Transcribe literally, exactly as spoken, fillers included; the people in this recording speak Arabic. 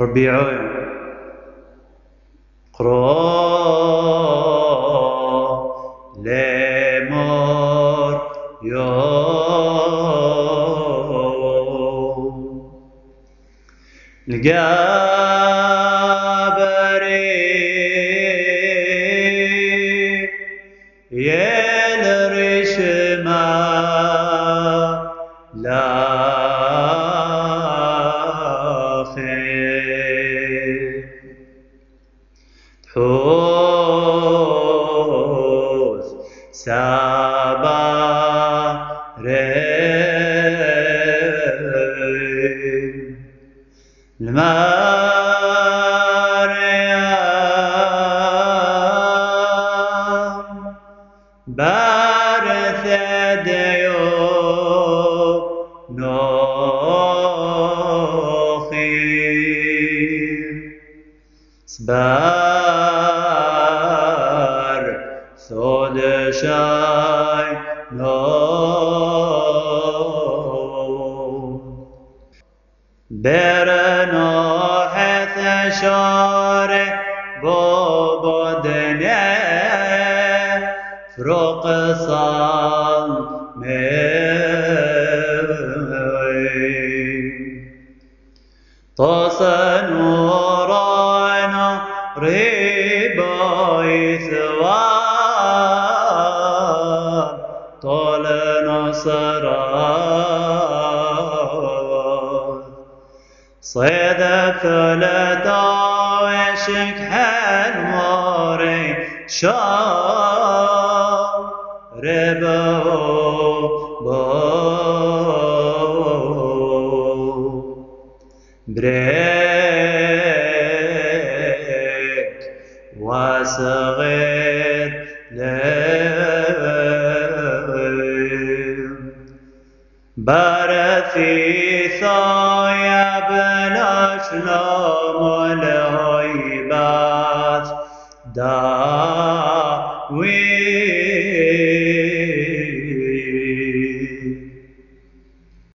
ربيعي قرا لمر يوم الجابري يلرشما لا خير تحوز سبا المريم بارث ديو نوخي سبار ثود شاي نو برنو حث شارع بودنه فروق صالمي تصنورنا رباي ثواب طال نصرات صيدك ثلاثة وشك حلماري شاربه بريك وصغير لهم برثي ثايا بلاش لام الهيبات داوي